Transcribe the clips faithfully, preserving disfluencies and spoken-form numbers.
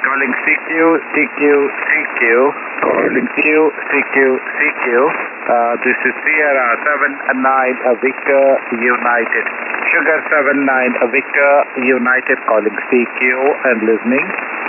calling C Q, C Q, C Q, calling Q, C Q, C Q. Uh, this is Sierra seven nine uh, Victor United. Sugar seven nine uh, Victor United, calling C Q and listening.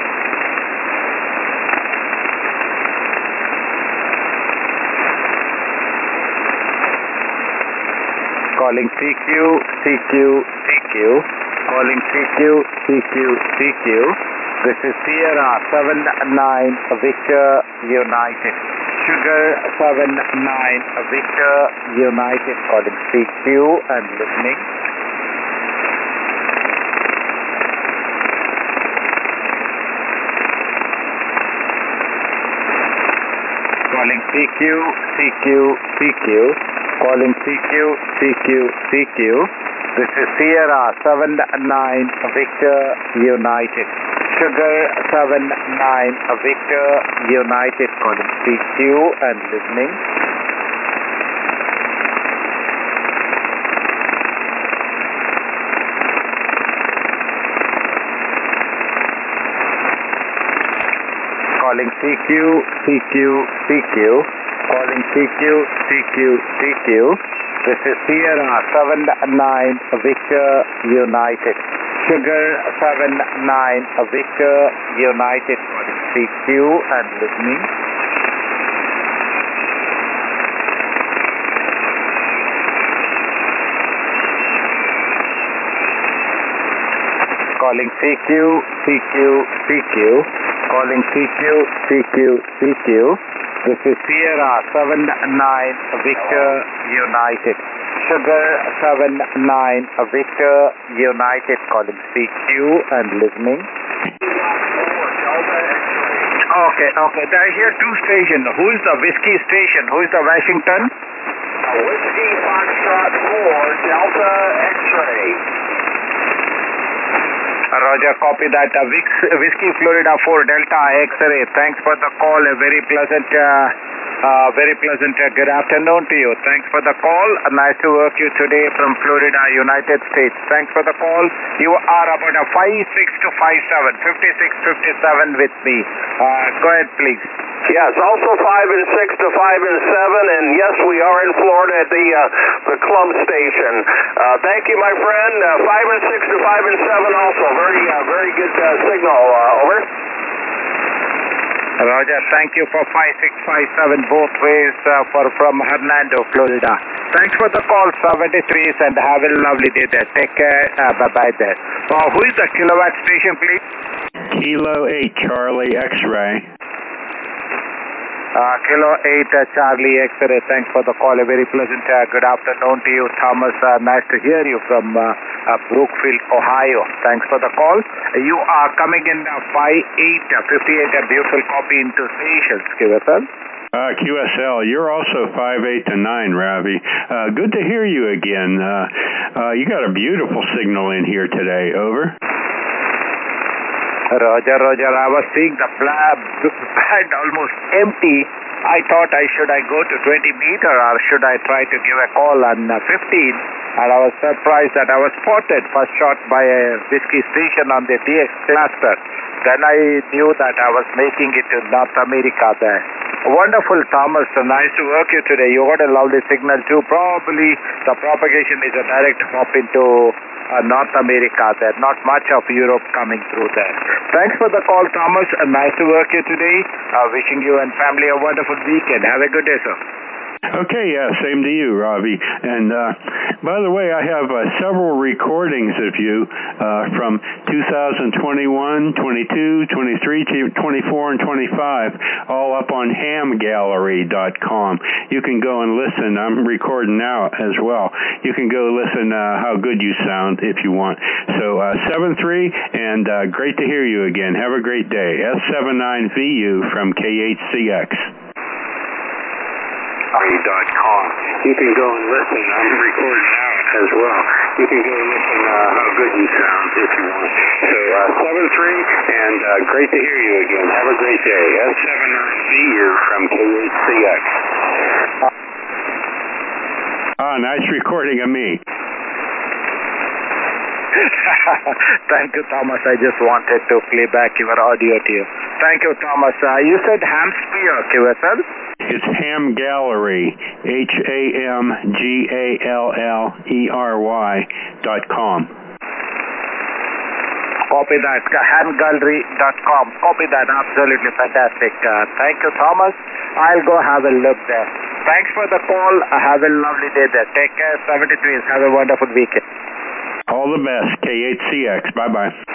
Calling C Q, C Q, C Q, calling C Q, C Q, C Q. This is Sierra seven nine Victor United. Sugar seven nine Victor United, calling C Q and listening. Calling C Q, C Q, C Q, calling C Q, C Q, C Q. This is Sierra seven nine Victor United. Sugar seven nine Victor United, calling C Q and listening. Calling C Q, C Q, C Q, calling C Q, C Q, C Q. This is Sierra seven nine Victor United. Sugar seven nine Victor United, calling C Q and listening. Calling C Q, C Q, C Q, calling C Q, C Q, C Q. This is Sierra seven nine Victor United. Sugar seven nine Victor United, calling C Q and listening. Okay, okay. I hear two stations. Who is the whiskey station? Who is the Washington? Whiskey Foxtrot four, Delta X-ray. Roger, copy that. Uh, Whiskey Florida four, Delta X-ray. Thanks for the call. A very pleasant, uh, uh, very pleasant uh, good afternoon to you. Thanks for the call. Uh, nice to work you today from Florida, United States. Thanks for the call. You are about a five six to five seven, fifty-six fifty-seven with me. Uh, go ahead, please. Yes, also five and six to five and seven, and yes, we are in Florida at the uh, the club station. Uh, thank you, my friend. Uh, five and six to five and seven, also very uh, very good uh, signal. Uh, over. Roger, thank you for five six five seven both ways uh, for from Hernando, Florida. Thanks for the call, seventy-three, and have a lovely day there. Take care. Uh, bye bye there. Uh, who is the kilowatt station, please? Kilo eight Charlie X-ray. Uh, Kilo eight uh, Charlie X-ray. Thanks for the call. A very pleasant uh, good afternoon to you, Thomas. Uh, nice to hear you from uh, uh, Brookfield, Ohio. Thanks for the call. Uh, you are coming in uh, five eight fifty-eight, a beautiful copy into stations, Q S L. Uh, Q S L, you're also five eight to nine, Ravi. Uh, good to hear you again. Uh, uh, you got a beautiful signal in here today. Over. Roger, Roger. I was seeing the band almost empty. I thought I should I go to twenty meter or should I try to give a call on uh, fifteen? And I was surprised that I was spotted first shot by a whiskey station on the T X cluster. Then I knew that I was making it to North America there. Wonderful, Thomas. Nice to work you today. You got a lovely signal too. Probably the propagation is a direct hop into uh, North America there. Not much of Europe coming through there. Thanks for the call, Thomas. Uh, nice to work you today. Uh, wishing you and family a wonderful weekend. Have a good day, sir. Okay, yeah, same to you, Ravi. And uh, by the way, I have uh, several recordings of you uh, from two thousand twenty-one, twenty-two, twenty-three, twenty-four, and twenty-five, all up on ham gallery dot com. You can go and listen. I'm recording now as well. You can go listen uh, how good you sound if you want. So uh, seven three, and uh, great to hear you again. Have a great day. S seven nine V U from K H C X. Dot com. You can go and listen. I'm recording now as well. You can go and listen uh, how good you sound if you want. So uh, seven three, and uh, great to hear you again. Have a great day. S seven nine V U from K H C X. Ah, nice recording of me. Thank you, Thomas. I just wanted to play back your audio to you. Thank you, Thomas. Uh, you said Hamsphere, Q S L? It's Ham Gallery, H A M G A L L E R Y dot com. Copy that, ham gallery dot com. Copy that, absolutely fantastic. Uh, thank you, Thomas. I'll go have a look there. Thanks for the call. Have a lovely day there. Take care, seventy-three. Have a wonderful weekend. All the best, K eight C X. Bye-bye.